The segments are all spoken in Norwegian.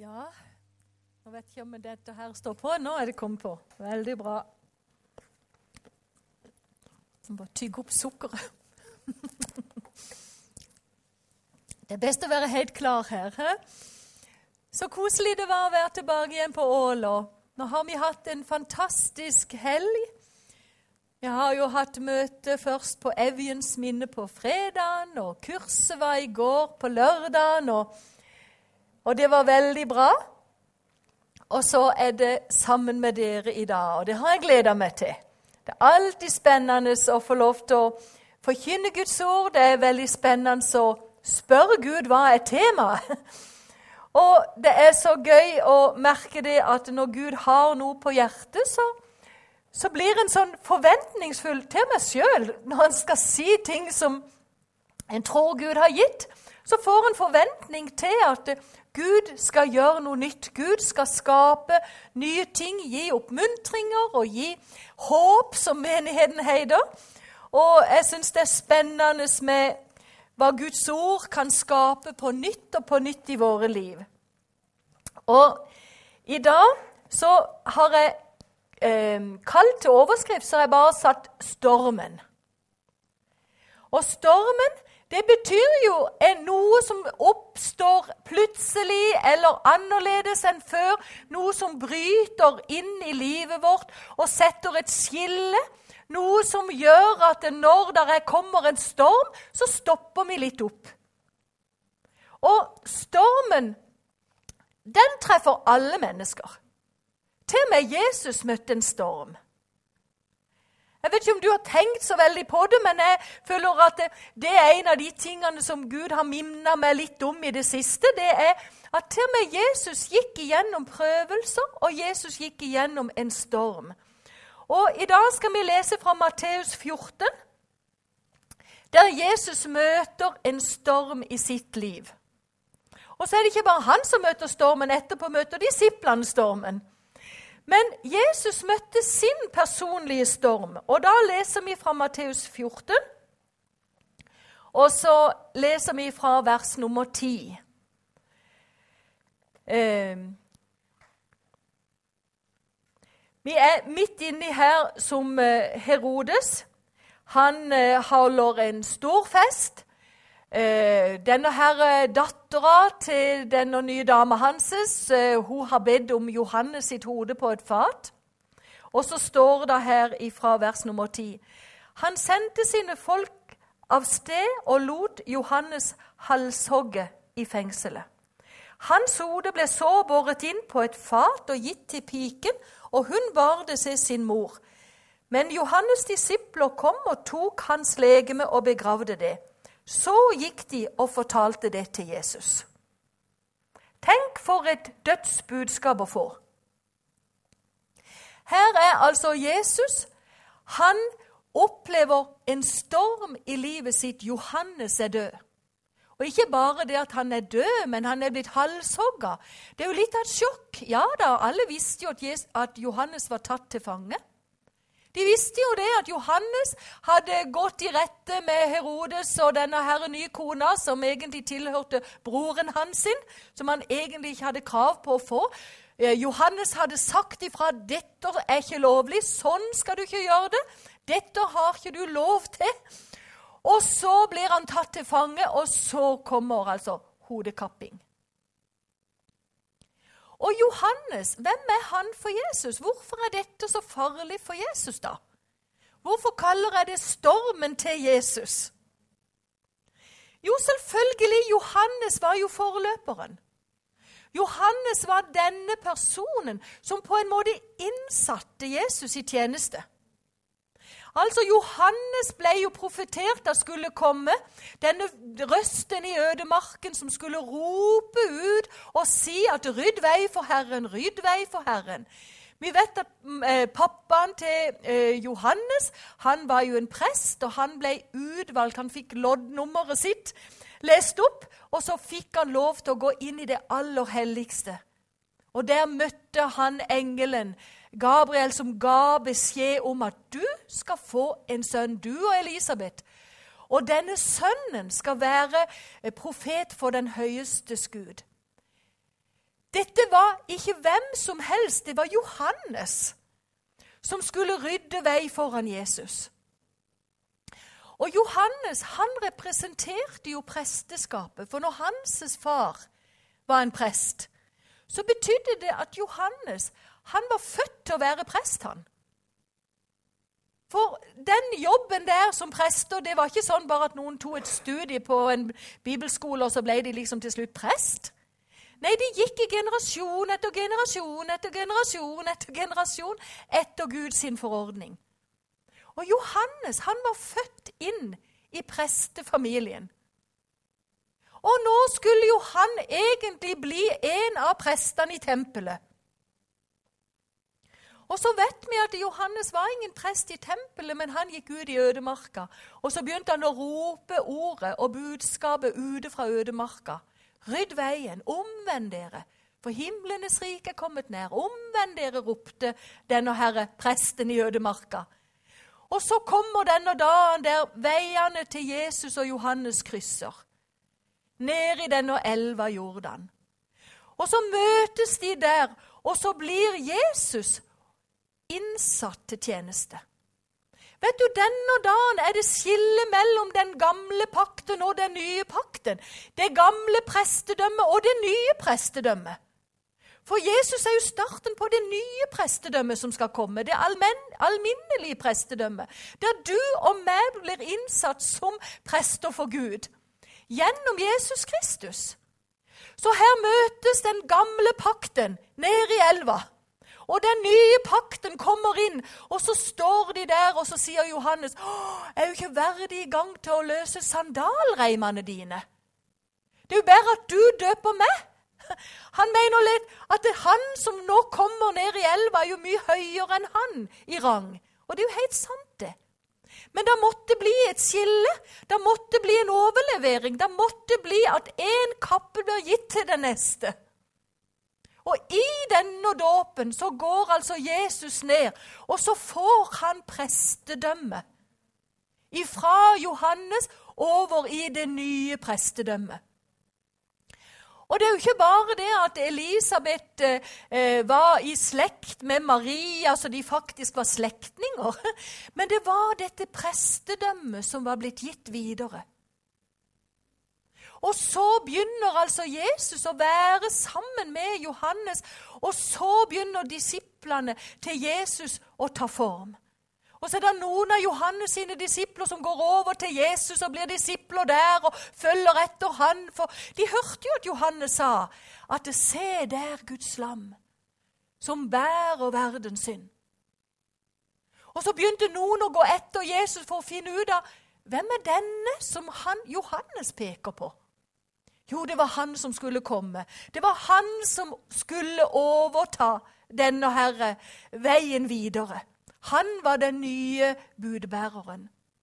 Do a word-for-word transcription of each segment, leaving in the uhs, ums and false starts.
Ja, nå vet jeg ikke om dette her står på. Nå er det kommet på. Veldig bra. Jeg må bare tygge opp sukkeret. Det er best å være helt klar her. He? Så koselig det var å være tilbake igjen på Ål. Nå har vi hatt en fantastisk helg. Jeg har jo hatt møte først på Evjens minne på fredagen, og kurset var i går på lørdagen, og, og det var veldig bra. Og så er det sammen med dere i dag, og det har jeg gledet meg til. Det er alltid spennende å få lov til å forkynne Guds ord. Det er veldig spennende å spørre Gud hva er temaet. Og det er så gøy å merke det at når Gud har noe på hjertet, så så blir en sånn forventningsfull til meg selv. Når han skal si ting som en tror Gud har gitt, så får en forventning til at Gud skal gjøre noe nytt. Gud skal skape nye ting, gi oppmuntringer og gi håp, som menigheten heter. Og jeg synes det er spennende med hva Guds ord kan skape på nytt og på nytt i våre liv. Og i dag så har jeg Eh, kalt til overskrift, så har jeg bare satt stormen. Og stormen, det betyr jo er noe som oppstår plutselig eller annerledes enn før, noe som bryter inn i livet vårt og setter et skille, noe som gjør at når det kommer en storm, så stopper vi litt opp. Og stormen, den treffer alle mennesker. Til og med Jesus møtte en storm. Jeg vet ikke om du har tenkt så veldig på det, men jeg føler at det, det er en av de tingene som Gud har minnet meg litt om i det siste. Det er at til og med Jesus gikk igjennom prøvelser, og Jesus gikk igjennom en storm. Og i dag skal vi lese fra Matteus fjorten, der Jesus møter en storm i sitt liv. Og så er det ikke bare han som møter stormen, etterpå møter disiplene stormen. Men Jesus møtte sin personlige storm, og da leser vi fra Matteus fjorten, og så leser vi fra vers nummer ti. Eh, vi er midt inni her som Herodes. Han eh, holder en stor fest. Uh, denne her dattera til denne nye dama hanses, uh, hun har bedt om Johannes sitt hode på et fat. Og så står det her fra vers nummer ti. Han sendte sine folk av sted og lot Johannes halshogge i fengselet. Hans hode ble så båret inn på et fat og gitt til piken, og hun bar det til sin mor. Men Johannes' disipler kom og tok hans legeme og begravde det. Så gikk de og fortalte det til Jesus. Tenk for et dødsbudskap å få. Her er altså Jesus. Han opplever en storm i livet sitt. Johannes er død. Og ikke bare det at han er død, men han er blitt halshogget. Det er jo litt av et sjokk. Ja da, alle visste jo at Johannes var tatt til fange. De visste jo det at Johannes hadde gått i rette med Herodes og denne her nye kona som egentlig tilhørte broren hans sin, som han egentlig ikke hadde krav på å få. Eh, Johannes hadde sagt ifra, dette er ikke lovlig, sånn skal du ikke gjøre det, dette har ikke du lov til. Og så blir han tatt til fange, og så kommer altså hodekapping. Og Johannes, hvem er han for Jesus? Hvorfor er dette så farlig for Jesus da? Hvorfor kaller jeg det stormen til Jesus? Jo, selvfølgelig, Johannes var jo forløperen. Johannes var denne personen som på en måte innsatte Jesus i tjeneste. Altså, Johannes ble jo profetert at skulle komme, denne røsten i ødemarken som skulle rope ut og si at rydd vei for Herren, rydd vei for Herren. Vi vet at eh, pappaen til eh, Johannes, han var jo en prest, og han ble utvalgt, han fikk loddnummeret sitt lest opp, og så fikk han lov til å gå inn i det aller helligste. Og der møtte han engelen, Gabriel, som ga beskjed om at du skal få en sønn, du og Elisabeth. Og denne sønnen skal være profet for den høyeste Gud. Dette var ikke hvem som helst, det var Johannes som skulle rydde vei foran Jesus. Og Johannes, han representerte jo presteskapet, for når hans far var en prest, så betydde det at Johannes, han var født til å være prest, han. For den jobben der som prester, det var ikke sånn bare at noen tog et studie på en bibelskole, og så ble de liksom til slutt prest. Nei, de gikk i generasjon etter generasjon etter generasjon etter generasjon etter Guds sin forordning. Og Johannes, han var født inn i prestefamilien. Og nå skulle jo han egentlig bli en av prestene i tempelet. Og så vet vi at Johannes var ingen prest i tempelet, men han gikk ut i ødemarka. Og så begynte han å rope ordet og budskapet ute fra ødemarka. Rydd veien, omvend dere, for himlenes rike er kommet nær. Omvend dere, ropte denne herre presten i ødemarka. Og så kommer denne dagen der veiene til Jesus og Johannes krysser. Ned i denne elva Jordan. Og så møtes de der, og så blir Jesus innsatt til tjeneste. Vet du, denne dagen er det skille mellom den gamle pakten og den nye pakten. Det gamle prestedømmet og det nye prestedømmet. For Jesus er jo starten på det nye prestedømmet som skal komme, det alminnelige prestedømmet, der du og meg blir innsatt som prester for Gud, gjennom Jesus Kristus. Så her møtes den gamle pakten nede i elva, og den nye pakten kommer inn, og så står de der, og så sier Johannes, «Jeg er jo ikke verdig i gang til å løse sandalreimene dine. Det er jo bare at du døper meg.» Han mener litt at det han som nå kommer ned i elva er jo mye høyere enn han i rang. Og det er jo helt sant det. Men det måtte bli et skille, det måtte bli en overlevering, det måtte bli at en kappe blir gitt til den neste. Og i denne dåpen så går altså Jesus ned, og så får han prestedømme. Ifra Johannes over i det nye prestedømmet. Og det er jo ikke bare det at Elisabeth eh, var i slekt med Maria, så de faktisk var slektninger, men det var dette prestedømmet som var blitt gitt videre. Og så begynner altså Jesus å være sammen med Johannes, og så begynner disiplene til Jesus å ta form. Og så er det noen av Johannes sine disipler som går over til Jesus og blir disipler der og følger etter han. For de hørte jo at Johannes sa at se der Guds lam som bærer verdens synd. Og så begynte noen å gå etter Jesus for å finne ut av hvem er denne som han, Johannes peker på. Jo, det var han som skulle komme. Det var han som skulle overta denne herre veien videre. Han var den nye budbæreren.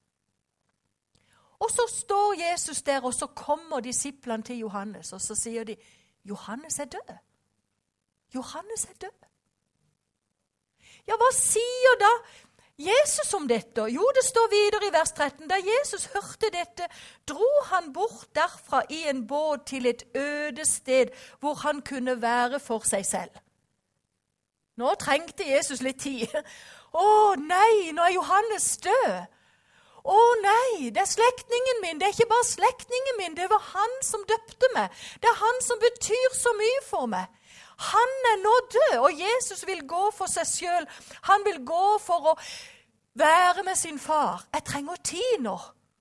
Og så står Jesus der, og så kommer disiplene til Johannes, og så sier de, Johannes er død. Johannes er død. Ja, hva sier da Jesus om dette? Jo, det står videre i vers tretten. Da Jesus hørte dette, dro han bort derfra i en båt til et øde sted, hvor han kunne være for seg selv. Nå trengte Jesus litt tid. Å nei, nå er Johannes død. Å nei, det er slektningen min, det er ikke bare slektningen min, det var han som døpte meg. Det er han som betyr så mye for meg. Han er nå død, og Jesus vil gå for seg selv. Han vil gå for å være med sin far. Jeg trenger tid nå.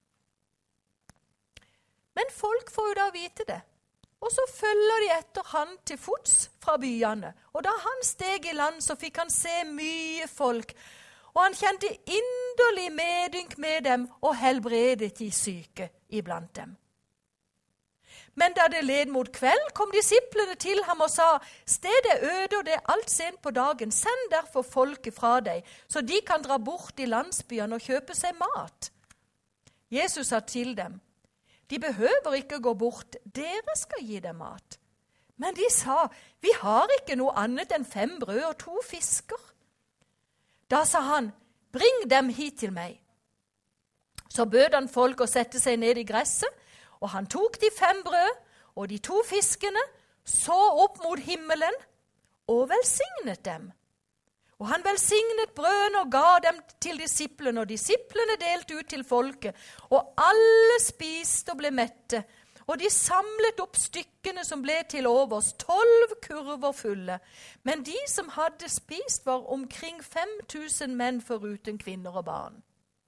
Men folk får jo da vite det. Og så følger de etter han til fots fra byene. Og da han steg i land, så fikk han se mye folk. Og han kjente inderlig medynk med dem og helbredet de syke iblant dem. Men da det led mot kveld, kom disiplene til ham og sa, stedet er øde og det er alt sent på dagen. Send derfor folket fra deg, så de kan dra bort i landsbyene og kjøpe seg mat. Jesus sa til dem, de behøver ikke gå bort, dere skal gi dem mat. Men de sa, vi har ikke noe annet enn fem brød og to fisker. Da sa han, bring dem hit til meg. Så bød han folk å sette seg ned i gresset, og han tok de fem brød og de to fiskene, så opp mot himmelen og velsignet dem. Og han velsignet brødene og ga dem til disiplene, og disiplene delte ut til folket. Og alle spiste og ble mette, og de samlet opp stykkene som ble til overs, tolv kurver fulle. Men de som hadde spist var omkring fem tusen menn foruten kvinner og barn.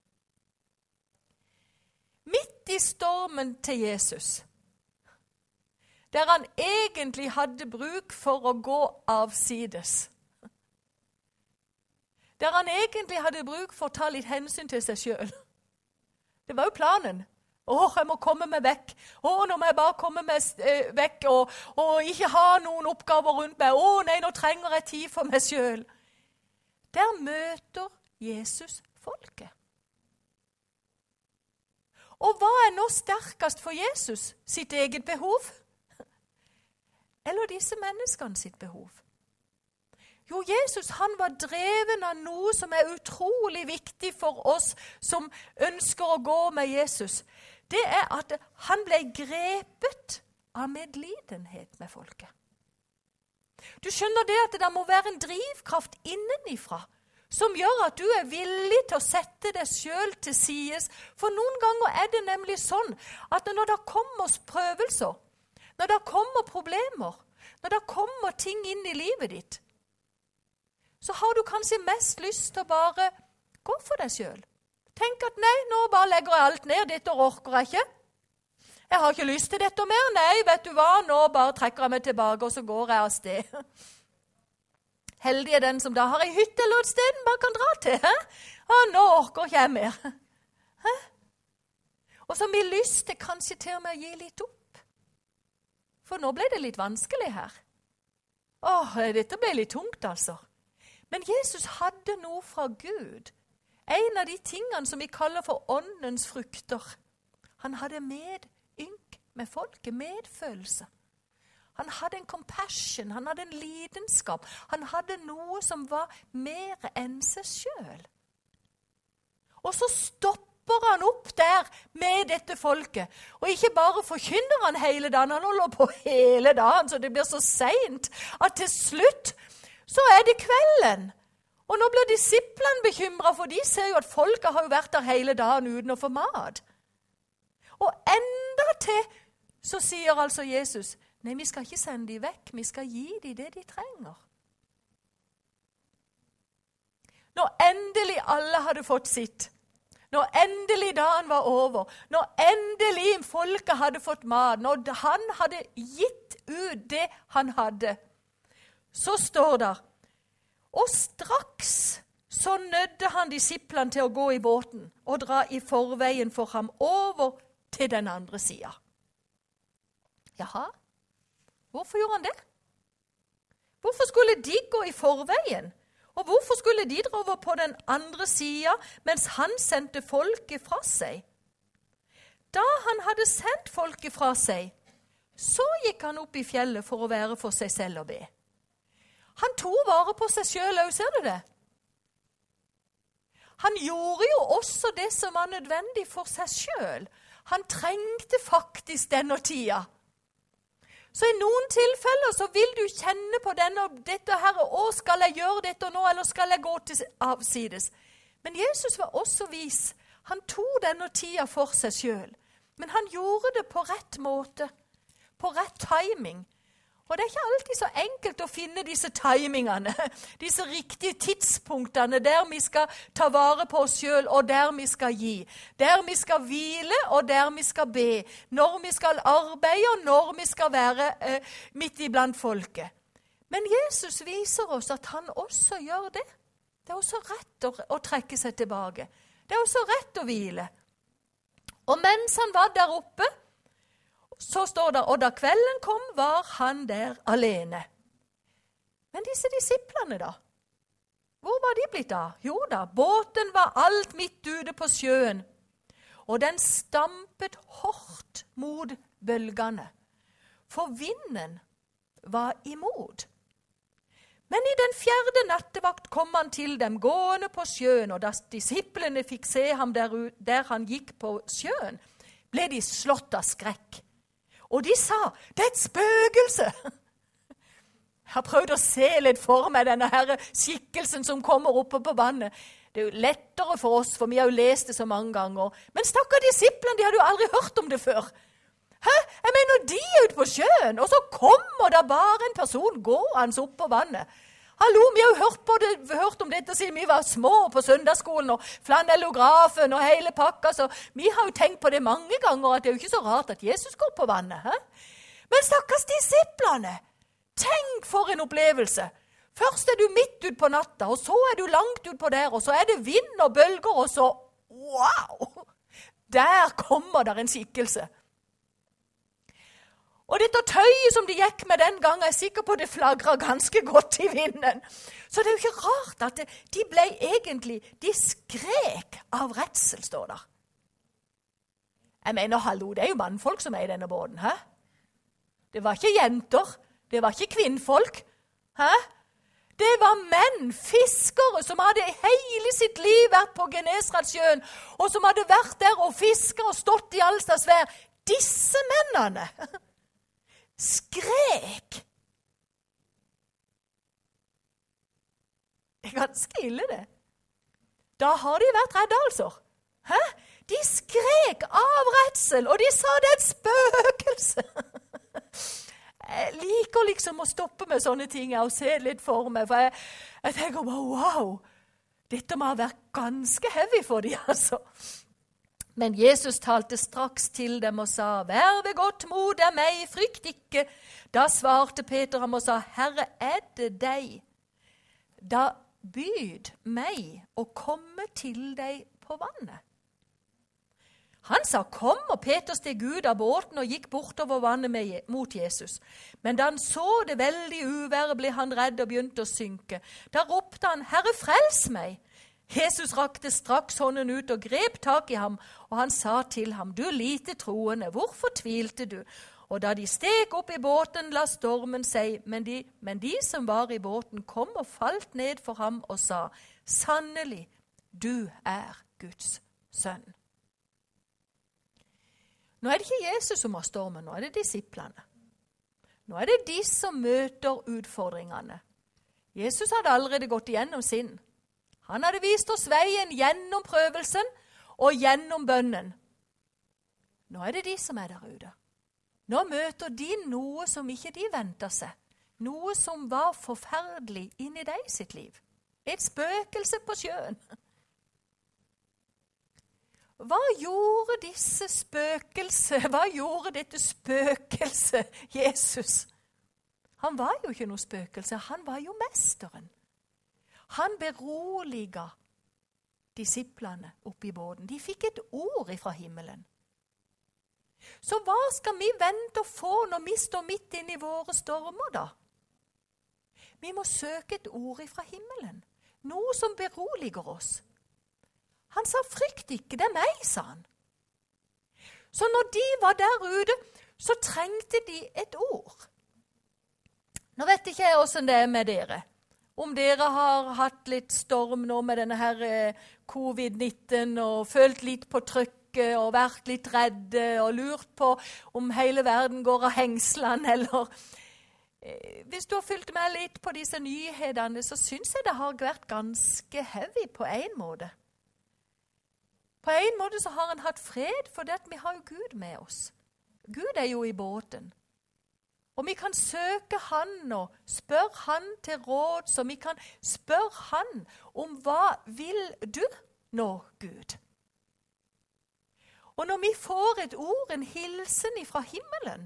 Midt i stormen til Jesus, der han egentlig hadde bruk for å gå avsides, der han egentlig hadde bruk for å ta litt hensyn til seg selv. Det var jo planen. Åh, jeg må komme meg vekk. Åh, nå må jeg bare komme meg eh, vekk og, og ikke ha noen oppgaver rundt meg. Åh, nei, nå trenger jeg tid for meg selv. Der møter Jesus folket. Og hva er nå sterkest for Jesus? Sitt eget behov? Eller disse menneskene sitt behov? Jo, Jesus han var dreven av noe som er utrolig viktig for oss som ønsker å gå med Jesus. Det er at han ble grepet av medlidenhet med folket. Du skjønner det at det må være en drivkraft innenifra som gjør at du er villig til å sette deg selv til sides. For noen ganger er det nemlig sånn at når det kommer prøvelser, når det kommer problemer, når det kommer ting inn i livet ditt, så har du kanskje mest lyst til å bare gå for deg selv. Tenk at nei, nå bare legger jeg alt ned, dette orker jeg ikke. Jeg har ikke lyst til dette mer. Nei, vet du hva, nå bare trekker jeg meg tilbake, og så går jeg av sted. Heldig er den som da har en hytte eller et sted den bare kan dra til. He? Og nå orker ikke jeg mer. He? Og så har vi lyst til kanskje til og med å gi litt opp. For nå ble det litt vanskelig her. Åh, dette ble litt tungt altså. Men Jesus hadde noe fra Gud. En av de tingene som vi kaller for åndens frukter. Han hadde medynk med folket, medfølelse. Han hadde en compassion, han hadde en lidenskap. Han hadde noe som var mer enn seg selv. Og så stopper han opp der med dette folket. Og ikke bare forkynner han hele dagen, han holder på hele dagen, så det blir så sent at til slutt så er det kvelden. Og nå blir disiplene bekymret, for de ser jo at folket har jo vært der hele dagen uten å få mat. Og enda til så sier altså Jesus, nei, vi skal ikke sende de vekk, vi skal gi de det de trenger. Når endelig alle hadde fått sitt, når endelig dagen var over, når endelig folket hadde fått mat, når han hadde gitt ut det han hadde, så står der, og straks så nødde han disiplene til å gå i båten og dra i forveien for ham over til den andre siden. Jaha, hvorfor gjorde han det? Hvorfor skulle de gå i forveien? Og hvorfor skulle de dra over på den andre siden mens han sendte folket fra seg? Da han hadde sendt folket fra seg, så gikk han opp i fjellet for å være for seg selv og be. Han tog vare på seg selv, ser du det? Han gjorde jo også det som var nødvendig for seg selv. Han trengte faktisk denne tida. Så i noen tilfeller så vil du kjenne på denne, dette her, å, skal jeg gjøre dette nå, eller skal jeg gå til avsides? Men Jesus var også vis. Han tog denne tida for seg selv. Men han gjorde det på rett måte, på rett timing. Og det er ikke alltid så enkelt å finne disse timingene, disse riktige tidspunktene der vi skal ta vare på oss selv og der vi skal gi. Der vi skal hvile og der vi skal be. Når vi skal arbeide og når vi skal være eh, midt iblant folket. Men Jesus viser oss at han også gjør det. Det er også rett å, å trekke seg tilbake. Det er også rett å hvile. Og mens han var der oppe, så står det, og da kvelden kom, var han der alene. Men disse disiplene da, hvor var de blitt da? Jo da, båten var alt midt ute på sjøen, og den stampet hårdt mot bølgene, for vinden var imot. Men i den fjerde nattevakt kom han til dem gående på sjøen, og da disiplene fikk se ham der, der han gikk på sjøen, ble de slått av skrekk. Og de sa, det er et spøkelse. Jeg har prøvd å se litt for meg denne her skikkelsen som kommer oppe på vannet. Det er jo lettere for oss, for vi har jo lest det så mange ganger. Men stakkars disiplene, de hadde jo aldri hørt om det før. Hæ? Jeg mener, de er ute på sjøen, og så kommer det bare en person gående opp på vannet. Hallo, vi har jo hørt, på det, hørt om dette siden vi var små på søndagsskolen, og flanellografen og hele pakka, så vi har jo tenkt på det mange ganger, at det er jo ikke så rart at Jesus går på vannet. Hæ? Men stakkars disiplene, tenk for en opplevelse. Først er du midt ut på natta, og så er du langt ut på der, og så er det vind og bølger, og så, wow, der kommer der en skikkelse. Og dette tøyet som de gikk med den gangen, er sikker på det flagret ganske godt i vinden. Så det er jo ikke rart at det, de ble egentlig, de skrek av redsel, står der. Jeg mener, hallo, det er jo mannfolk som er i denne båten, hæ? Det var ikke jenter, det var ikke kvinnfolk, hæ? Det var menn, fiskere, som hadde hele sitt liv vært på Genesaretsjøen, og som hadde vært der og fisket og stått i allstads vær. Disse mennene skrek. Det er ganske ille, det. Da har de vært redde, altså. Hæ? De skrek av redsel, og de sa det er et spøkelse. Jeg liker liksom å stoppe med sånne ting og se litt for meg, for jeg, jeg tenker bare, wow, dette må ha vært ganske heavy for dem, altså. Men Jesus talte straks til dem og sa, vær ved godt mod, det er meg, frykt ikke. Da svarte Peter ham og sa, Herre, er det deg? Da byd meg å komme til deg på vannet. Han sa, kom, og Peter steg ut av båten og gikk bortover vannet med, mot Jesus. Men da han så det veldige uværet, ble han redd og begynte å synke. Da ropte han, Herre, frels meg! Jesus rakte straks hånden ut og grep tak i ham, og han sa til ham, du lite troende, hvorfor tvilte du? Og da de steg opp i båten, la stormen seg, men de, men de som var i båten kom og falt ned for ham og sa, sannelig, du er Guds sønn. Nå er det ikke Jesus som har stormen, nå er det disiplene. Nå er det de som møter utfordringene. Jesus hadde allerede gått igjennom sin. Han hadde vist oss veien gjennom prøvelsen og gjennom bønnen. Nå er det de som er der ute. Nå møter de noe som ikke de ventet seg. Noe som var forferdelig inn i deg sitt liv. Et spøkelse på sjøen. Hva gjorde disse spøkelse? Hva gjorde dette spøkelse, Jesus? Han var jo ikke noe spøkelse, han var jo mesteren. Han beroliget disiplene oppe i båten. De fikk et ord fra himmelen. Så hva skal vi vente å få når vi står midt inne i våre stormer da? Vi må søke et ord fra himmelen. Noe som beroliger oss. Han sa, frykt ikke, det er meg, sa han. Så når de var der ute, så trengte de et ord. Nå vet ikke jeg hvordan det er med dere. Om dere har hatt litt storm nå med denne her covid nitten og følt litt på trykket og vært litt redde og lurt på om hele verden går av hengslene, eller eh, hvis du har fulgt med litt på disse nyhetene, så synes jeg det har vært ganske heavy på en måte. På en måte så har han hatt fred, for det at vi har jo Gud med oss. Gud er jo i båten. Og vi kan søke han og spørre han til råd, så vi kan spørre han om hva vil du nå, Gud? Og når vi får et ord, en hilsen fra himmelen,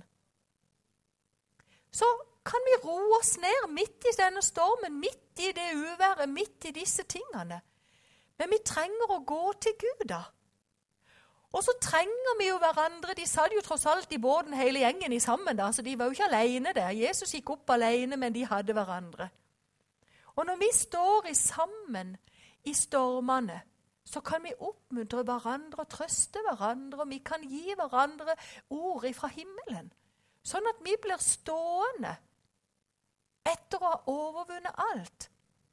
så kan vi roe oss ned midt i denne stormen, midt i det uværet, midt i disse tingene. Men vi trenger å gå til Gud da. Og så trenger vi jo hverandre. De satt jo tross alt i båten hele gjengen i sammen da, så de var jo ikke alene der. Jesus gikk opp alene, men de hadde hverandre. Og når vi står i sammen i stormene, så kan vi oppmuntre hverandre og trøste hverandre, og vi kan gi hverandre ord fra himmelen, sånn at vi blir stående etter å ha overvunnet alt.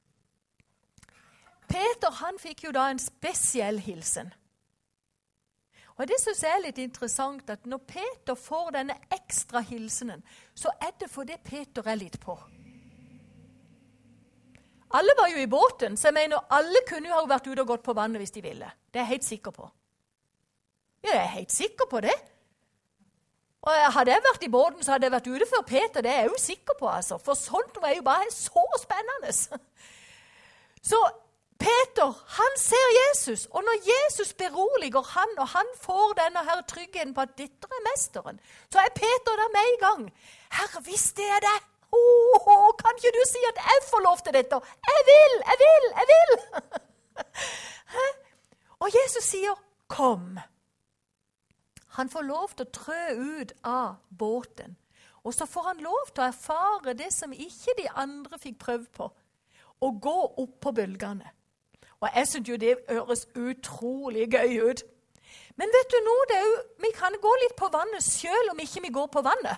Peter, han fikk jo da en spesiell hilsen. Og det synes jeg er litt interessant, at når Peter får denne ekstra hilsenen, så er det fordi Peter er litt på. Alle var jo i båten, så jeg mener alle kunne jo ha vært ute og gått på vannet hvis de ville. Det er jeg helt sikker på. Ja, jeg er helt sikker på det. Og hadde jeg vært i båten, så hadde jeg vært ute før Peter. Det er jeg jo sikker på, altså. For sånt er jo bare så spennende. Så Peter, han ser Jesus, og når Jesus beroliger han, og han får denne her tryggheten på at dette er mesteren, så er Peter der med i gang. Herre, hvis det er det, oh, oh, kan ikke du si at jeg får lov til dette? Jeg vil, jeg vil, jeg vil. Og Jesus sier, kom. Han får lov til å trø ut av båten, og så får han lov til å erfare det som ikke de andre fikk prøve på, og gå opp på bølgene. Og jeg synes jo det høres utrolig gøy ut. Men vet du nå, det er jo, vi kan gå litt på vannet selv om ikke vi går på vannet.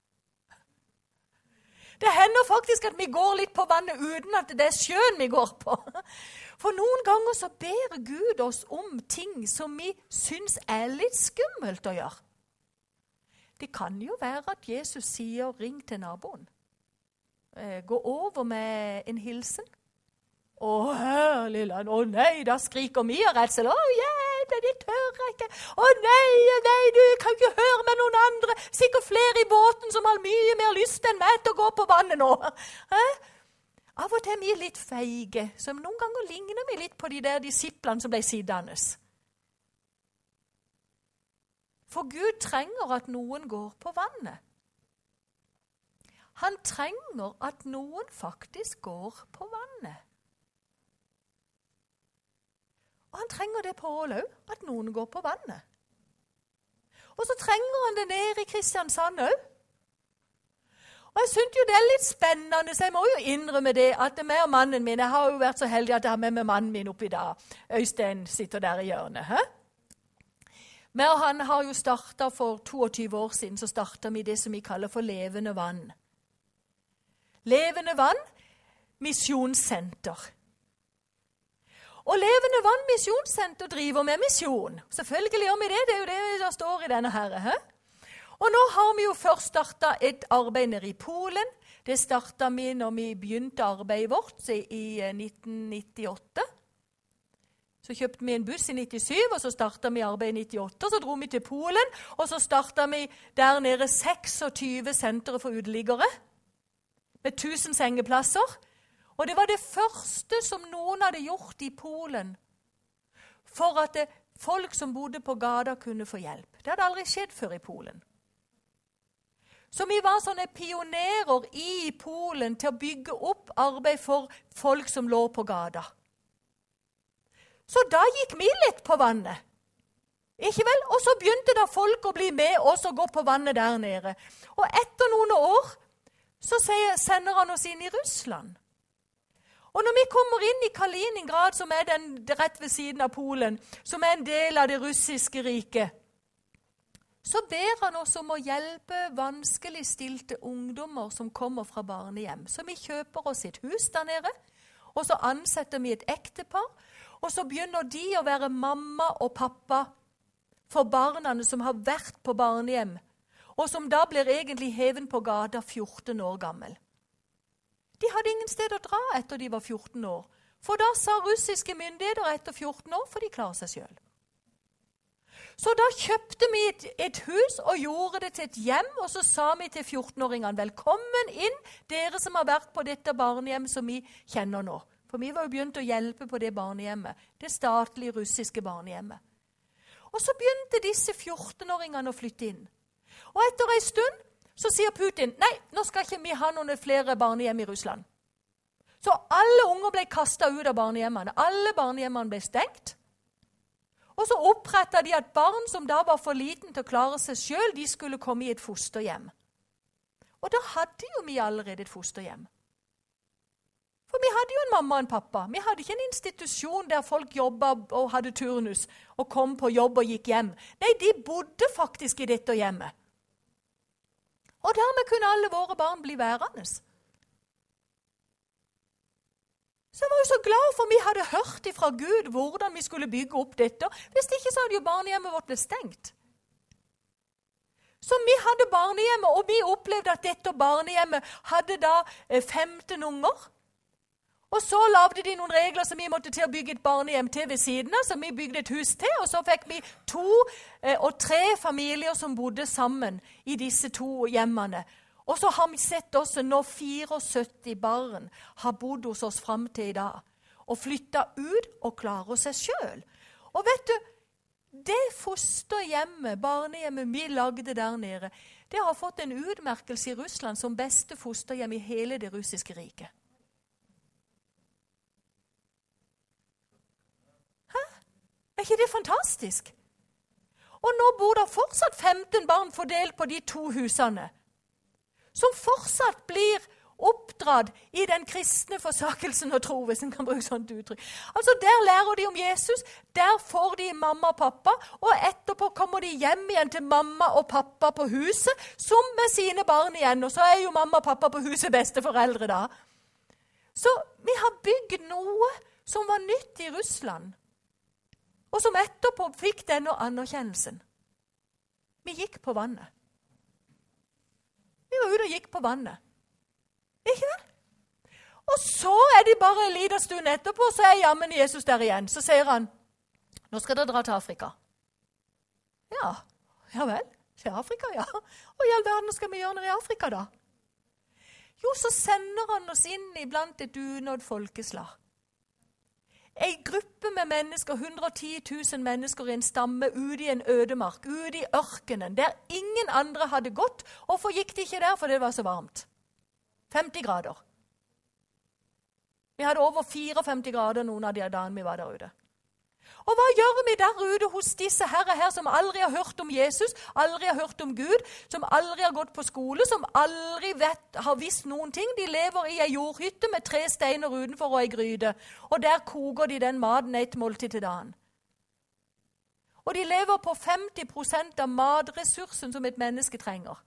Det hender faktisk at vi går litt på vannet uten at det er sjøen vi går på. For noen ganger så ber Gud oss om ting som vi synes er litt skummelt å gjøre. Det kan jo være at Jesus sier, ring til naboen. Gå over med en hilsen. Å, herlig land, å nei, da skriker vi av redsel. Å, hjelp, det tør jeg ikke. Å nei, nei, du kan ikke høre med noen andre. Sikkert flere i båten som har mye mer lyst enn meg til å gå på vannet nå. Eh? Av og til er vi litt feige, så noen ganger ligner vi litt på de der disiplene som ble siddende. For Gud trenger at noen går på vannet. Han trenger at noen faktisk går på vannet. Og han trenger det på Ål også, at noen går på vannet. Og så trenger han det nede i Kristiansand også. Og jeg synes jo det er litt spennende, så jeg må jo innrømme det, at meg og mannen min, jeg har jo vært så heldig at jeg har med meg mannen min oppi dag. Øystein sitter der i hjørnet. Hæ? Men han har jo startet for tyve år siden, så startet vi det som vi kaller for Levende Vann. Levende Vann, misjonssenter. Og Levende Vann misjonssenter driver med misjon. Selvfølgelig gjør vi det, det er jo det som står i denne herre. He? Og nå har vi jo først startet et arbeid nede i Polen. Det startet vi når vi begynte arbeidet vårt i nitten nittiåtte. Så kjøpte vi en buss i nittisju, og så startet vi arbeidet i nittiåtte, og så dro vi til Polen, og så startet vi der nede seksogtyve sentre for uteliggere, med tusen sengeplasser. Og det var det første som noen hadde gjort i Polen for at det, folk som bodde på gata kunne få hjelp. Det hadde aldri skjedd før i Polen. Så vi var sånne pionerer i Polen til å bygge opp arbeid for folk som lå på gata. Så da gikk vi litt på vannet. Ikke vel? Og så begynte da folk å bli med oss og gå på vannet der nede. Og etter noen år så sender han oss inn i Russland. Og når vi kommer inn i Kaliningrad, som er den rett ved siden av Polen, som er en del av det russiske riket, så ber han oss om å hjelpe vanskeligstilte ungdommer som kommer fra barnehjem. Så vi kjøper oss et hus der nede, og så ansetter vi et ektepar, og så begynner de å være mamma og pappa for barna som har vært på barnehjem, og som da blir egentlig hevet på gata fjorten år gammel. De hadde ingen sted å dra etter de var fjorten år, for da sa russiske myndigheter etter fjorten år, for de klarer seg selv. Så da kjøpte vi et, et hus og gjorde det til et hjem, og så sa vi til fjortenåringene, velkommen inn, dere som har vært på dette barnehjem som vi kjenner nå. For vi var jo begynt å hjelpe på det barnehjemmet, det statlige russiske barnehjemmet. Og så begynte disse fjortenåringene å flytte inn. Og etter en stund, så sier Putin, nei, nå skal ikke vi ha noen flere barnehjem i Russland. Så alle unger ble kastet ut av barnehjemmene. Alle barnehjemmene ble stengt. Og så opprettet de at barn som da var for liten til å klare seg selv, de skulle komme i et fosterhjem. Og da hadde jo vi allerede et fosterhjem. For vi hadde jo en mamma og en pappa. Vi hadde ikke en institusjon der folk jobbet og hadde turnus, og kom på jobb og gikk hjem. Nei, de bodde faktisk i dette hjemmet. Og dermed kunne alle våre barn bli værende. Så jeg var jo så glad for vi hadde hørt ifra Gud hvordan vi skulle bygge opp dette. Hvis ikke så hadde jo barnehjemmet vårt blitt stengt. Så vi hadde barnehjemmet, og vi opplevde at dette barnehjemmet hadde da femten unger. Og så lagde de noen regler som vi måtte til å bygge et barnehjem til ved siden av, så vi bygde et hus til, og så fikk vi to eh, og tre familier som bodde sammen i disse to hjemmene. Og så har vi sett også når syttifire barn har bodd hos oss frem til i dag, og flyttet ut og klarer seg selv. Og vet du, det fosterhjemmet, barnehjemmet vi lagde der nede, det har fått en utmerkelse i Russland som beste fosterhjem i hele det russiske riket. Hæ? Er ikke det fantastisk? Og nå bor det fortsatt femten barn fordelt på de to husene, som fortsatt blir oppdratt i den kristne forsakelsen og tro, hvis en kan bruke sånt uttrykk. Altså, der lærer de om Jesus, der får de mamma og pappa, og etterpå kommer de hjem igjen til mamma og pappa på huset, som med sine barn igjen, og så er jo mamma og pappa på huset besteforeldre da. Så vi har bygd noe som var nytt i Russland, og som etterpå fikk denne anerkjennelsen. Vi gikk på vannet. Vi var ute og gikk på vannet. Ikke vel? Og så er de bare en liten stund etterpå, så er jammen Jesus der igjen. Så sier han, nå skal dere dra til Afrika. Ja, ja vel, til Afrika, ja. Og i all verden skal vi gjøre noe i Afrika da? Jo, så sender han oss inn iblant et unådd folkeslag. En gruppe med mennesker, hundre og ti tusen mennesker i en stamme, ute i en ødemark, ute i ørkenen, der ingen andre hadde gått. Hvorfor gikk de ikke der? For det var så varmt. femti grader. Vi hadde over femtifire grader noen av de dagene vi var der ute. Og hva gjør vi der ute hos disse herre her som aldri har hørt om Jesus, aldri har hørt om Gud, som aldri har gått på skole, som aldri vet, har visst noen ting? De lever i en jordhytte med tre steiner utenfor og en gryte, og der koker de den maten et måltid til dagen. Og de lever på femti prosent av matressursen som et menneske trenger.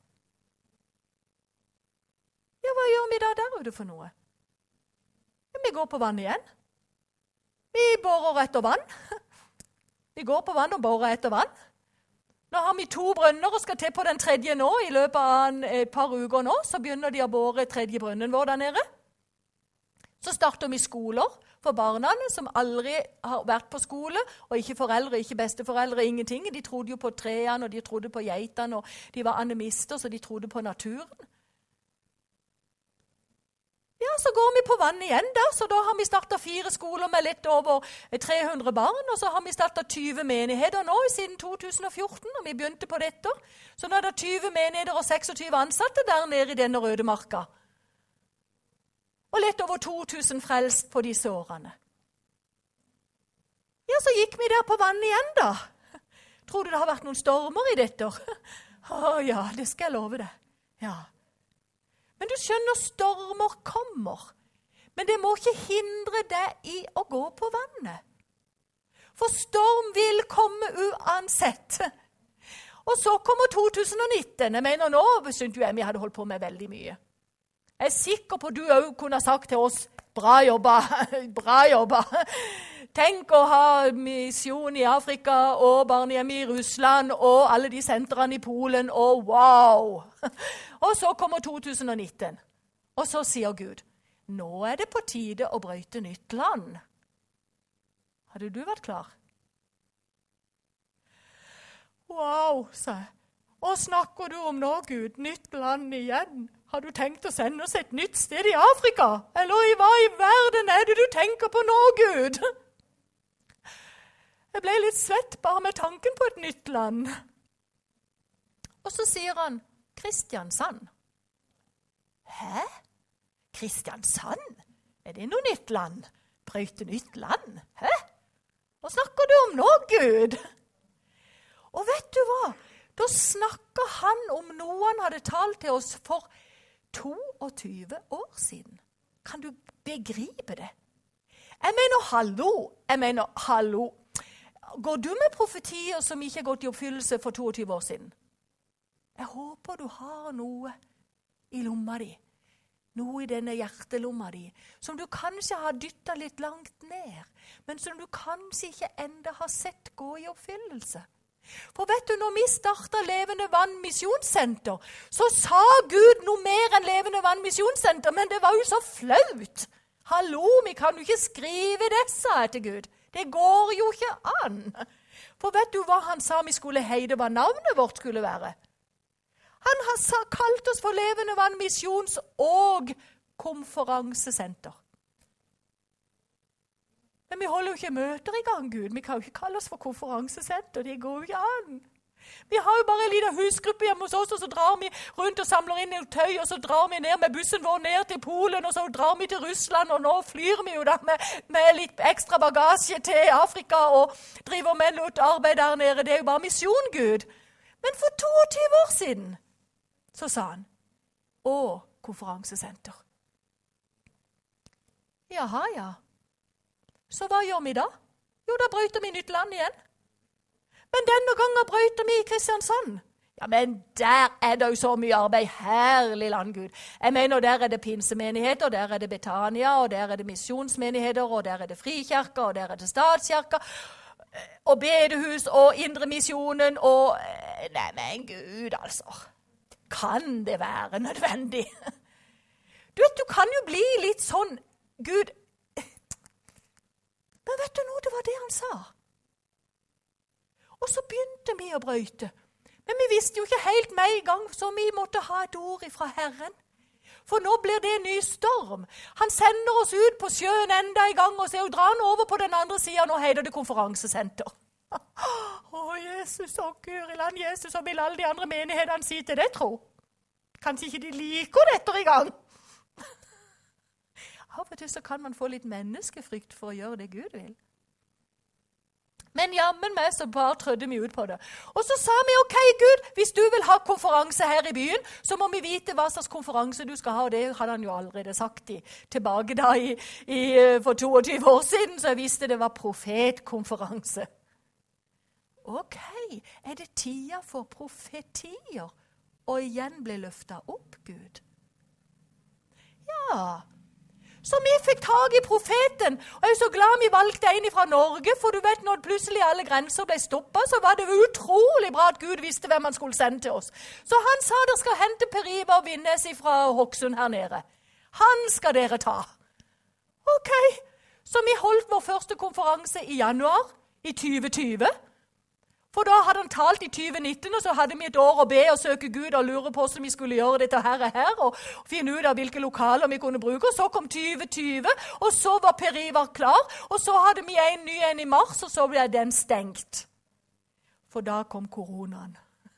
Ja, hva gjør vi da der ute for noe? Ja, vi går på vann igjen. Vi borer etter vann. Vi går på vann og borer etter vann. Nå har vi to brønner og skal til på den tredje nå. I løpet av et par uker nå, så begynner de å bore tredje brønnen vår der nede. Så starter vi skoler for barna som aldri har vært på skole, og ikke foreldre, ikke besteforeldre, ingenting. De trodde jo på trærne, og de trodde på geitene, og de var animister, så de trodde på naturen. Ja, så går vi på vann igjen da, så da har vi startet fire skoler med litt over tre hundre barn, og så har vi startet tyve menigheter nå siden to tusen og fjorten, og vi begynte på dette. Så nå er det tyve menigheter og seksogtyve ansatte der nede i denne røde marka. Og litt over to tusen frelst på disse årene. Ja, så gikk vi der på vann igjen da. Tror du det har vært noen stormer i dette? Å ja, det skal jeg love deg. Ja. Men du skjønner, stormer kommer. Men det må ikke hindre deg i å gå på vannet. For storm vil komme uansett. Og så kommer to tusen og nitten. Jeg mener nå, synes du jeg, vi hadde holdt på med veldig mye. Jeg er sikker på at du også kunne ha sagt til oss, bra jobba, bra jobba. Tenk å ha misjon i Afrika og barnehjem i Russland og alle de sentrene i Polen, og wow! Og så kommer to tusen og nitten, og så sier Gud, nå er det på tide å brøyte nytt land. Hadde du vært klar? Wow, sa jeg. Og snakker du om nå, Gud, nytt land igjen? Har du tenkt å sende oss et nytt sted i Afrika? Eller i hva i verden er det du tenker på nå, Gud? Jeg ble litt svett bare med tanken på et nytt land. Og så sier han, Kristiansand. Hæ? Kristiansand? Er det noe nytt land? Brøyte nytt land? Hæ? Hva snakker du om nå, Gud? Og vet du hva? Da snakker han om noe han hadde talt til oss for tyve år siden. Kan du begripe det? Jeg mener, hallo. Jeg mener, hallo. Går du med profetier som ikke har gått i oppfyllelse for tyve år siden? Jeg håper du har noe i lomma di, noe i denne hjertelomma di, som du kanskje har dyttet litt langt ned, men som du kanskje ikke enda har sett gå i oppfyllelse. For vet du, når vi startet Levende Vann Misjonssenter, så sa Gud noe mer enn Levende Vann Misjonssenter, men det var jo så flaut. Hallo, vi kan jo ikke skrive det, sa jeg til Gud. Det går jo ikke an. For vet du hva han sa vi skulle heide, hva navnet vårt skulle være? Han har sa, kalt oss for Levende Vann misjons- og konferansesenter. Men vi holder jo ikke møter i gang, Gud. Vi kan jo ikke kalle oss for konferansesenter. Det går jo ikke an. Vi har jo bare en liten husgruppe hjemme hos oss, og så drar vi rundt og samler inn i tøy, og så drar vi ned med bussen vår ned til Polen, og så drar vi til Russland, og nå flyr vi jo da med, med litt ekstra bagasje til Afrika, og driver med litt arbeid der nede. Det er jo bare misjon, Gud. Men for toogtyve år siden, så sa han, å, konferansesenter. Jaha, ja. Så hva gjør vi da? Jo, da brøyter vi nytt land igjen. Men denne gangen brøyter vi i Kristiansand. Ja, men der er det jo så mye arbeid. Herlig land, Gud. Jeg mener, der er det pinsemenigheter, der er det Betania, og der er det misjonsmenigheter, og der er det frikirker, og der er det statskirker, og bedehus, og indremisjonen, og... Nei, men Gud, altså. Kan det være nødvendig? Du vet, du kan jo bli litt sånn, Gud... Men vet du noe, det var det han sa. Og så begynte vi å brøyte. Men vi visste jo ikke helt med i gang, så vi måtte ha et ord fra Herren. For nå blir det en ny storm. Han sender oss ut på sjøen enda i gang, og så drar han over på den andre siden, og heter det konferansesenter. Å, Jesus, å Gud, i land Jesus, og vil alle de andre menighetene si til det, tro. Kanskje ikke de liker dette i gang. Av og til så kan man få litt menneskefrykt for å gjøre det Gud vil. Men jammen meg så bare trødde vi ut på det. Og så sa vi, ok Gud, hvis du vil ha konferanse her i byen, så må vi vite hva slags konferanse du skal ha, og det hadde han jo allerede sagt i, tilbake da i, i, for toogtyve år siden, så jeg visste det var profetkonferanse. Ok, er det tida for profetier, og igjen ble løftet opp, Gud? Ja, så vi fikk tag i profeten, og jeg er så glad vi valgte en fra Norge, for du vet, når plutselig alle grenser ble stoppet, så var det utrolig bra at Gud visste hvem han skulle sende til oss. Så han sa dere skal hente Per Ivar Vinnes fra Hokksund her nede. Han skal dere ta. Ok, så vi holdt vår første konferanse i januar i tjue tjue. For da hadde han talt i tjue nitten, og så hadde vi et år å be og søke Gud og lure på hvordan vi skulle gjøre dette her og her, og finne ut av hvilke lokaler vi kunne bruke. Og så kom tjue tjue, og så var Per Ivar klar, og så hadde vi en ny en i mars, og så ble den stengt. For da kom koronaen.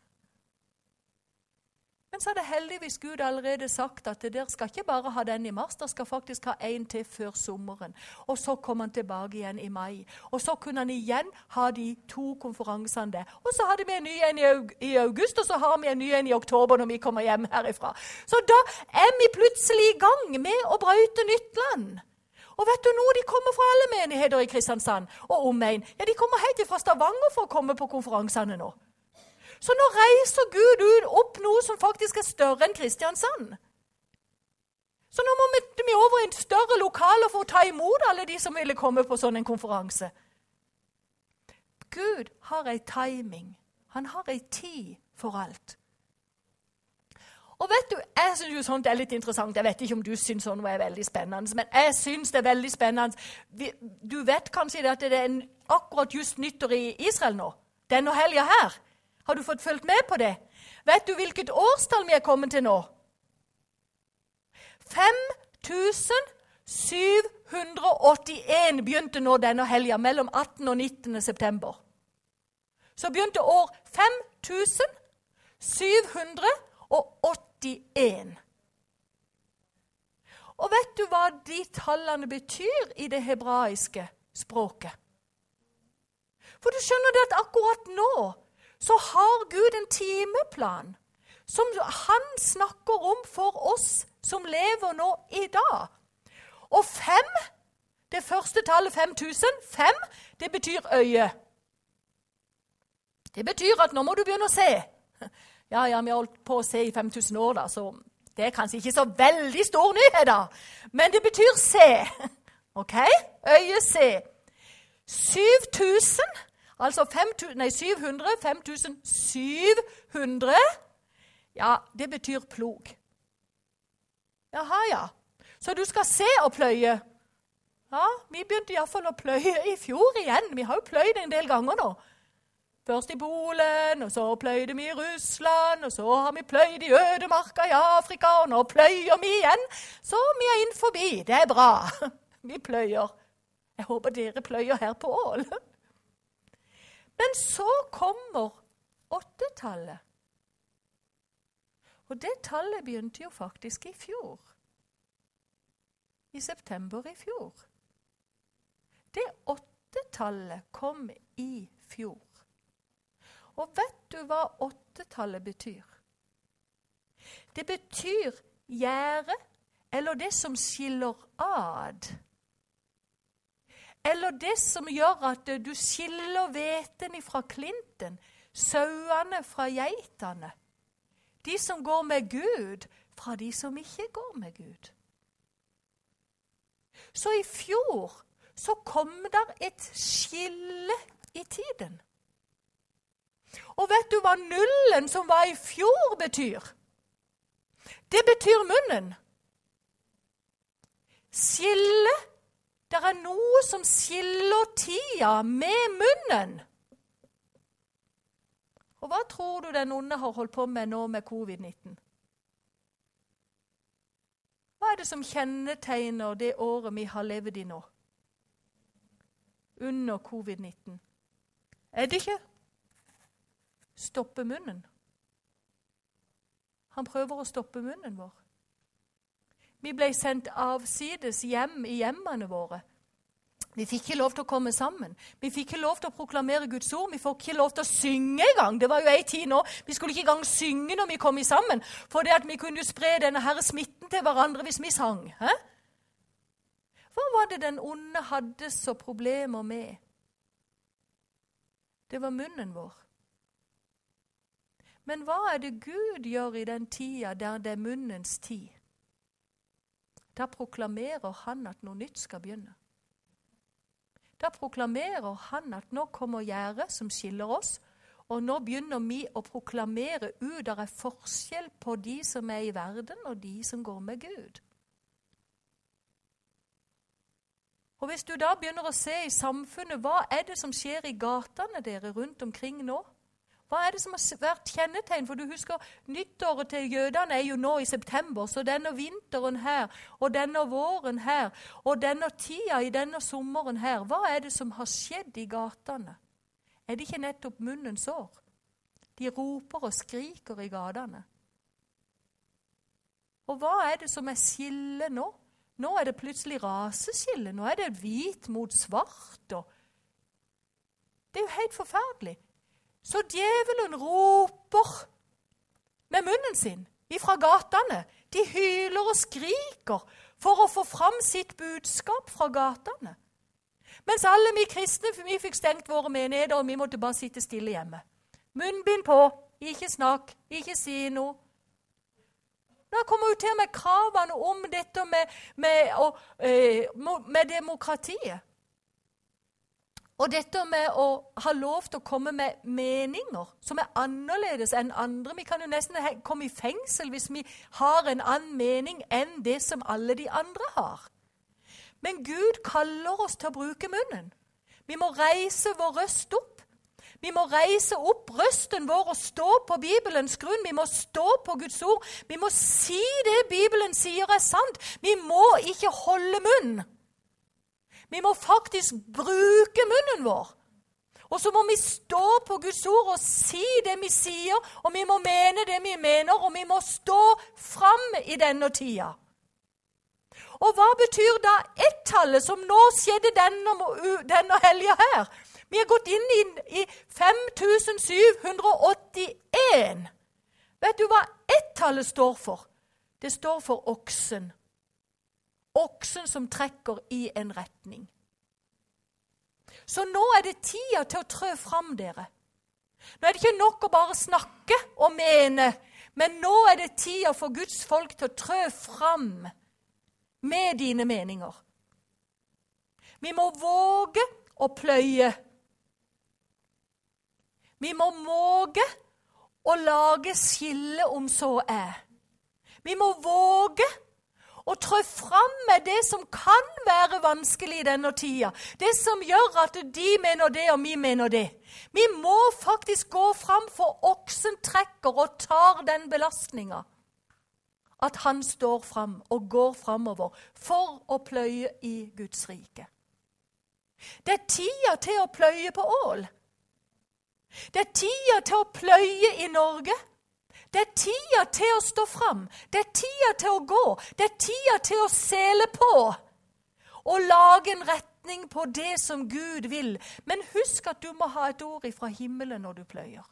Men så hadde heldigvis Gud allerede sagt at dere skal ikke bare ha den i mars, dere skal faktisk ha en til før sommeren. Og så kom han tilbake igjen i mai. Og så kunne han igjen ha de to konferansene der. Og så hadde vi en ny en i august, og så har vi en ny en i oktober når vi kommer hjem herifra. Så da er vi plutselig i gang med å brøyte nytt land. Og vet du noe, de kommer fra alle menigheter i Kristiansand og omegn. Ja, de kommer helt fra Stavanger for å komme på konferansene nå. Så nå reiser Gud ut opp noe som faktisk er større enn Kristiansand. Så nå må vi over i en større lokal for å ta imot alle de som ville komme på sånn en konferanse. Gud har en timing. Han har en tid for alt. Og vet du, jeg synes jo sånt er litt interessant. Jeg vet ikke om du synes sånn er veldig spennende, men jeg synes det er veldig spennende. Du vet kanskje at det er en akkurat just nyttår i Israel nå? Denne helgen her. Har du fått følt med på det? Vet du hvilket årstall vi er kommet til nå? fem tusen syv hundre åttien begynte nå denne helgen mellom attende og nittende september. Så begynte år fem tusen syv hundre åttien. Og vet du hva de tallene betyr i det hebraiske språket? For du skjønner det at akkurat nå så har Gud en timeplan som han snakker om for oss som lever nå i dag. Og fem, det første tallet fem tusen, fem, det betyr øye. Det betyr at nå må du begynne å se. Ja, ja, vi har holdt på å se i fem tusen år da, så det er kanskje ikke så veldig stor nyhet da. Men det betyr se. Ok? Øye se. syv tusen, altså syv hundre, fem tusen syv hundre, ja, det betyr plog. Jaha, ja. Så du skal se og pløye. Ja, vi begynte i hvert fall å pløye i fjor igjen. Vi har jo pløyd en del ganger nå. Først i Polen, og så pløyde vi i Russland, og så har vi pløyd i ødemarka i Afrika, og nå pløyer vi igjen. Så vi er inn forbi. Det er bra. Vi pløyer. Jeg håper dere pløyer her på Ål. Men så kommer åttetallet. Og det tallet begynte jo faktisk i fjor. I september i fjor. Det åttetallet kom i fjor. Og vet du hva åttetallet betyr? Det betyr gjerde, eller det som skiller ad. Eller det som gjør at du skiller hveten fra klinten, sauene fra geitene. De som går med Gud, fra de som ikke går med Gud. Så i fjor så kom der et skille i tiden. Og vet du hva nullen som var i fjor betyr? Det betyr munnen. Skille. Det er noe som skiller tida med munnen. Og hva tror du den onde har holdt på med nå med covid nitten? Hva er det som kjennetegner det året vi har levd i nå? Under covid nitten. Er det ikke? Stoppe munnen. Han prøver å stoppe munnen vår. Vi ble sendt avsides hjem i hjemmene våre. Vi fikk ikke lov til å komme sammen. Vi fikk ikke lov til å proklamere Guds ord. Vi fikk ikke lov til å synge i gang. Det var jo en tid nå. Vi skulle ikke i gang synge når vi kom i sammen, for det at vi kunne spre denne her smitten til hverandre hvis vi sang. Hæ? Hva var det den onde hadde så problemer med? Det var munnen vår. Men hva er det Gud gjør i den tida der det er munnens tid? Da proklamerer han at noe nytt skal begynne. Da proklamerer han at nå kommer gjerdet som skiller oss, og nå begynner vi å proklamere ut der er forskjell på de som er i verden og de som går med Gud. Og hvis du da begynner å se i samfunnet, hva er det som skjer i gatene dere rundt omkring nå? Hva er det som har vært kjennetegn? For du husker, nyttåret til jødene er jo nå i september, så denne vinteren her, og denne våren her, og denne tida i denne sommeren her, hva er det som har skjedd i gatene? Er det ikke nettopp munnens år? De roper og skriker i gatene. Og hva er det som er skille nå? Nå er det plutselig raseskille, nå er det hvit mot svart, og det er jo helt forferdelig. Så djevelen roper med munnen sin ifra gatene. De hyler og skriker for å få fram sitt budskap fra gatene. Mens alle vi kristne, vi fikk stengt våre menigheter, og vi måtte bare sitte stille hjemme. Munnbind på, ikke snakk, ikke si noe. Nå kommer jo til med kravene om dette med, med, med, med demokratiet. Og dette med å ha lov til å komme med meninger som er annerledes enn andre. Vi kan jo nesten komme i fengsel hvis vi har en annen mening enn det som alle de andre har. Men Gud kaller oss til å bruke munnen. Vi må reise vår røst opp. Vi må reise opp røsten vår og stå på Bibelens grunn. Vi må stå på Guds ord. Vi må si det Bibelen sier er sant. Vi må ikke holde munn. Vi må faktisk bruke munnen vår. Og så må vi stå på Guds ord og si det vi sier, og vi må mene det vi mener, og vi må stå fram i denne tida. Og hva betyr da ett-tallet som nå skjedde denne, denne helga her? Vi har gått inn i, i fem tusen syv hundre åttien. Vet du hva ett-tallet står for? Det står for oksen. Oksen som trekker i en retning. Så nå er det tida til å trø fram dere. Nå er det ikke nok å bare snakke og mene, men nå er det tida for Guds folk til å trø fram med dine meninger. Vi må våge å pløye. Vi må våge å lage skille om så er. Vi må våge og trø fram med det som kan være vanskelig i denne tida. Det som gjør at de mener det, og vi mener det. Vi må faktisk gå fram, for oksen trekker og tar den belastninga. At han står fram og går framover for å pløye i Guds rike. Det er tida til å pløye på Ål. Det er tida til å pløye i Norge. Det er tida til å stå fram. Det er tida til å gå. Det er tida til å sele på og lage en retning på det som Gud vil. Men husk at du må ha et ord fra himmelen når du pløyer.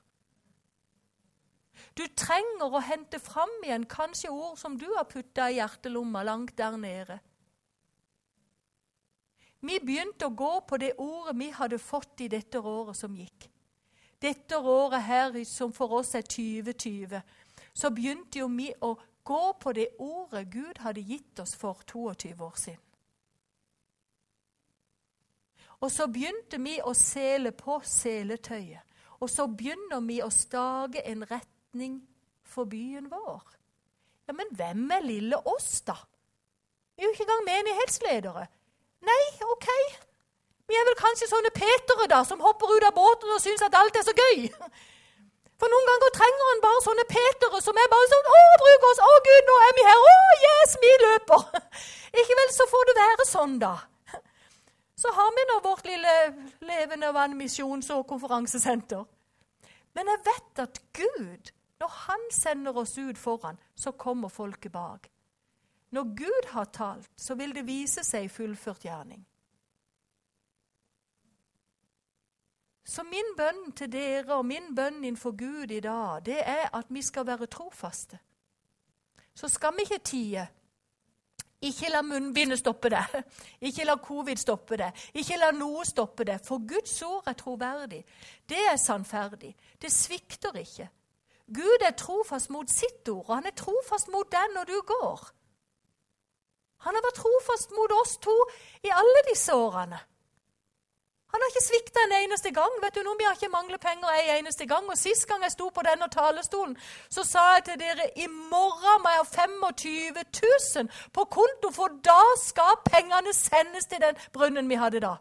Du trenger å hente fram igjen kanskje ord som du har puttet i hjertelomma langt der nede. Vi begynte å gå på det ordet vi hadde fått i dette året som gikk. Dette året her, som for oss er tjue tjue, så begynte jo vi å gå på det ordet Gud hadde gitt oss for tjueto år siden. Og så begynte vi å sele på seletøyet, og så begynner vi å stage en retning for byen vår. Ja, men hvem er lille oss da? Vi er jo ikke engang menighetsledere. Nei, ok. Vi er vel kanskje sånne Petere da, som hopper ut av båten og synes at alt er så gøy. For noen ganger trenger han bare sånne Petere som er bare sånn, å, bruk oss, å Gud, nå er vi her, å, yes, vi løper. Ikke vel, så får det være sånn da. Så har vi nå vårt lille levende vann misjons- og konferansesenter. Men jeg vet at Gud, når han sender oss ut foran, så kommer folket bak. Når Gud har talt, så vil det vise seg fullført gjerning. Så min bønn til dere og min bønn innenfor Gud i dag, det er at vi skal være trofaste. Så skal vi ikke tie. Ikke la munnbindet stoppe det. Ikke la covid stoppe det. Ikke la noe stoppe det. For Guds ord er troverdig. Det er sannferdig. Det svikter ikke. Gud er trofast mot sitt ord, og han er trofast mot deg når du går. Han har vært trofast mot oss to i alle disse årene. Han har ikke sviktet en eneste gang. Vet du noe, vi har ikke manglet penger en eneste gang. Og sist gang jeg sto på denne talestolen, så sa jeg til dere, i morgen må jeg ha tjuefem tusen på konto, for da skal pengene sendes til den brunnen vi hadde da.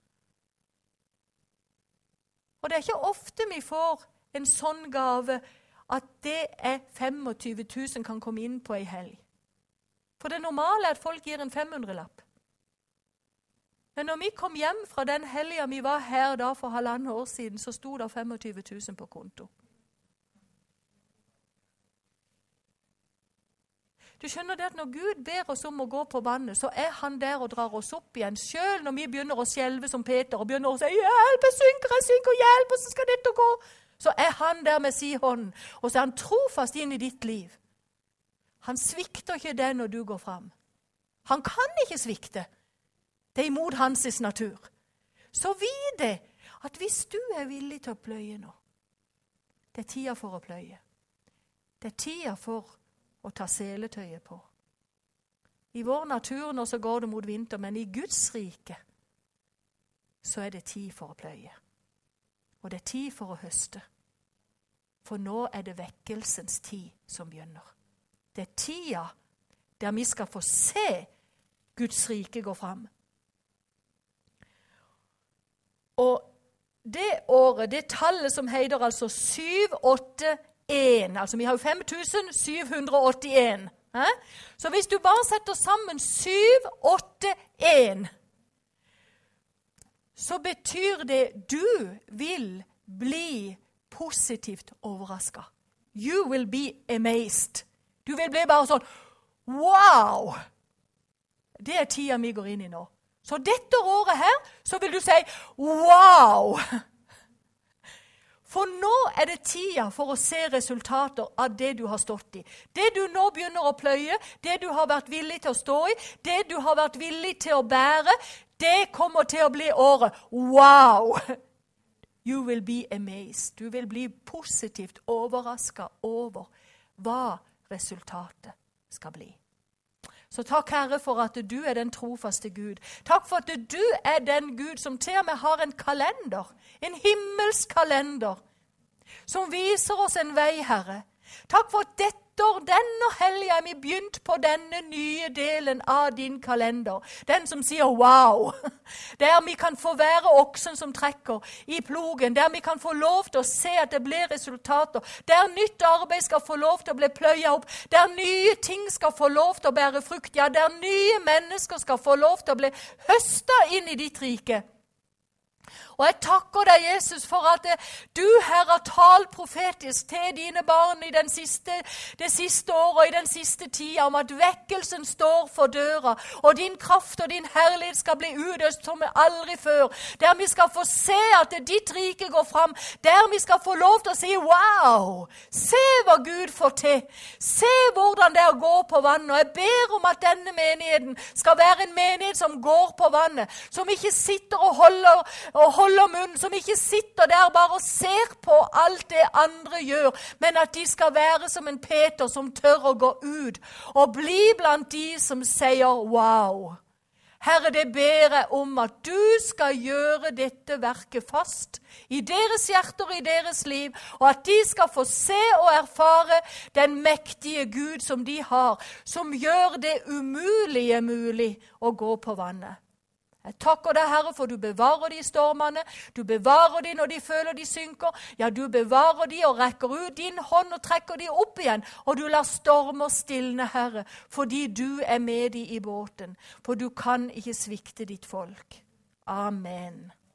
Og det er ikke ofte vi får en sånn gave, at det er tjuefem tusen kan komme inn på en helg. For det normale er at folk gir en femhundrelapp. Men når vi kom hjem fra den helgen vi var her da for halvandet år siden, så sto det tjuefem tusen på konto. Du skjønner det at når Gud ber oss om å gå på vannet, så er han der og drar oss opp igjen. Selv når vi begynner å skjelve som Peter og begynner å si, hjelp, jeg synker, jeg synker, hjelp, og så skal dette gå. Så er han der med sin hånd, og så er han trofast inn i ditt liv. Han svikter ikke det når du går fram. Han kan ikke svikte. Det er imot hans natur. Så vid det at hvis du er villig til å pløye nå, det er tida for å pløye. Det er tida for å ta seletøyet på. I vår natur nå så går det mot vinter, men i Guds rike så er det tid for å pløye. Og det er tid for å høste. For nå er det vekkelsens tid som begynner. Det er tida der vi skal få se Guds rike gå fram. Og det året, det tallet som heter altså syv åtte en, altså vi har jo fem tusen syv hundre åttien. Eh? Så hvis du bare setter sammen syv åtte en, så betyr det du vil bli positivt overrasket. You will be amazed. Du vil bli bare sånn, wow! Det er tida vi går inn i nå. Så dette året her, så vil du si, wow! For nå er det tida for å se resultater av det du har stått i. Det du nå begynner å pløye, det du har vært villig til å stå i, det du har vært villig til å bære, det kommer til å bli året. Wow! You will be amazed. Du vil bli positivt overrasket over hva resultatet skal bli. Så takk, Herre, for at du er den trofaste Gud. Takk for at du er den Gud som til og med har en kalender, en himmelsk kalender, som viser oss en vei, Herre. Takk for at dette år, denne helgen er vi begynt på denne nye delen av din kalender. Den som sier wow. Der vi kan få være oksen som trekker i plogen. Der vi kan få lov til å se at det blir resultater. Der nytt arbeid skal få lov til å bli pløyet opp. Der nye ting skal få lov til å bære frukt. Ja, der nye mennesker skal få lov til å bli høstet inn i ditt rike. Og jeg takker deg, Jesus, for at du, Herre, har talt profetisk til dine barn i den siste, det siste året og i den siste tida, om at vekkelsen står for døra, og din kraft og din herlighet skal bli utøst som aldri før, der vi skal få se at ditt rike går fram, der vi skal få lov til å si, wow, se hva Gud får til, se hvordan det er å gå på vannet, og jeg ber om at denne menigheten skal være en menighet som går på vannet, som ikke sitter og holder, og holder munnen, som ikke sitter der bare og ser på alt det andre gjør, men at de skal være som en Peter som tør å gå ut og bli blant de som sier wow. Herre, det ber jeg om at du skal gjøre dette verket fast i deres hjerter og i deres liv, og at de skal få se og erfare den mektige Gud som de har, som gjør det umulige mulig å gå på vannet. Jeg takker deg, Herre, for du bevarer de i stormene, du bevarer de når de føler de synker, ja, du bevarer de og rekker ut din hånd og trekker de opp igjen, og du lar stormer stilne, Herre, fordi du er med de i båten, for du kan ikke svikte ditt folk. Amen.